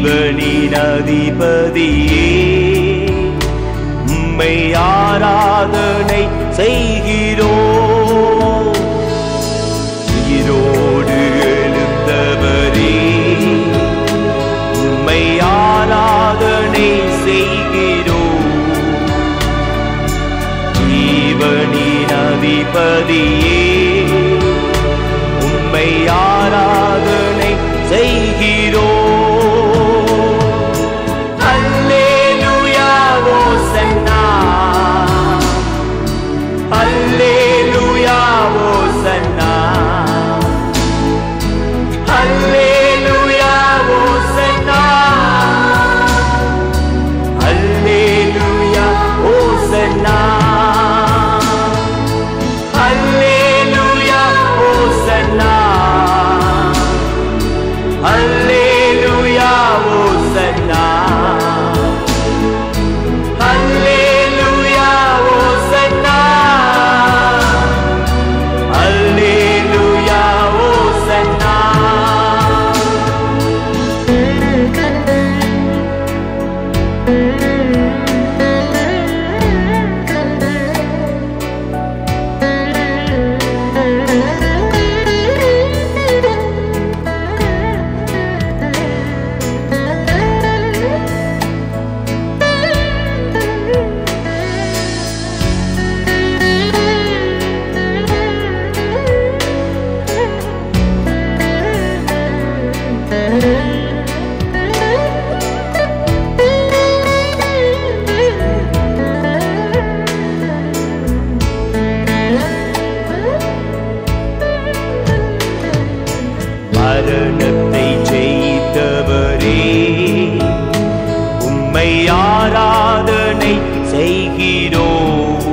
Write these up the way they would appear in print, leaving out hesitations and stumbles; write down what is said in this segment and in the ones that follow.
ஜீவனின் அதிபதியே உம்மை ஆராதனை செய்கிறோம். உயிரோடு எழுந்தவரே உம்மை ஆராதனை செய்கிறோம். ஜீவனின் அதிபதியே உம்மை ஆராதனை செய்கிறோம். அல்லேலூயா ஓசன்னா, அல்லேலூயா ஓசன்னா, அல்லேலூயா ஓசன்னா, அல்லேலூயா ஓசன்னா, அல்லேலூயா ஓசன்னா, அல்லேலூயா ஓசன்னா, அல்லேலூயா ஓசன்னா, அல்லேலூயா ஓசன்னா. மரணத்தை ஜெயித்தவரே உம்மை ஆராதனை செய்கிறோம்.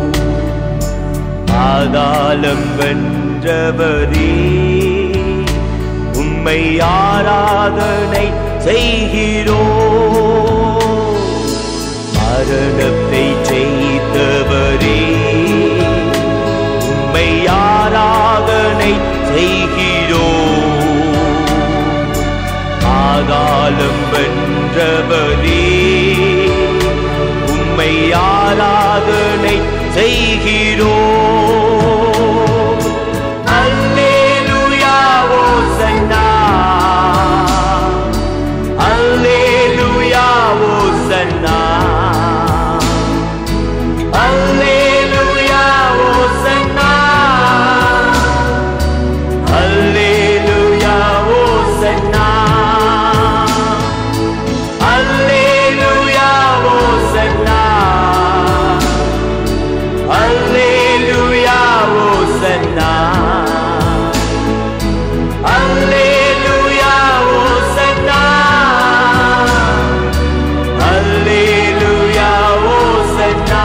பாதாளம் வென்றவரே உம்மை ஆராதனை செய்கிறோம். மரணத்தை ஜெயித்தவரே உம்மை ஆராதனை செய்கிறோம். பாதாளம் வென்றவரே உம்மை ஆராதனை செய்கிறோம். அல்லேலூயா ஓசன்னா, அல்லேலூயா ஓசன்னா, அல்லேலூயா ஓசன்னா, அல்லேலூயா ஓசன்னா, அல்லேலூயா ஓசன்னா, அல்லேலூயா ஓசன்னா, அல்லேலூயா ஓசன்னா, அல்லேலூயா ஓசன்னா.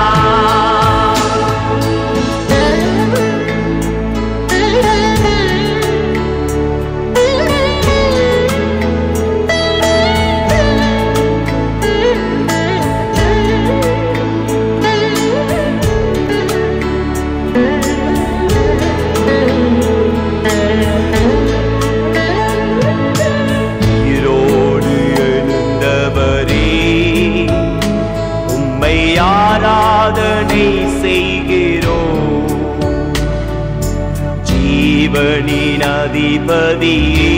உயிரோடு எழுந்தவரே உம்மை ஆராதனை செய்கிறோம். ஜீவனின் அதிபதியே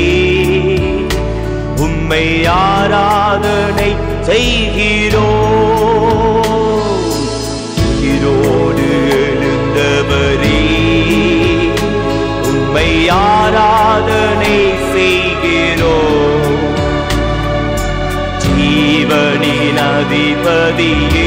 உம்மை ஆராதனை செய்கிறோம். உயிரோடு எழுந்தவரே உம்மை ஆராதனை செய்கிறோம். ஜீவனின் அதிபதியே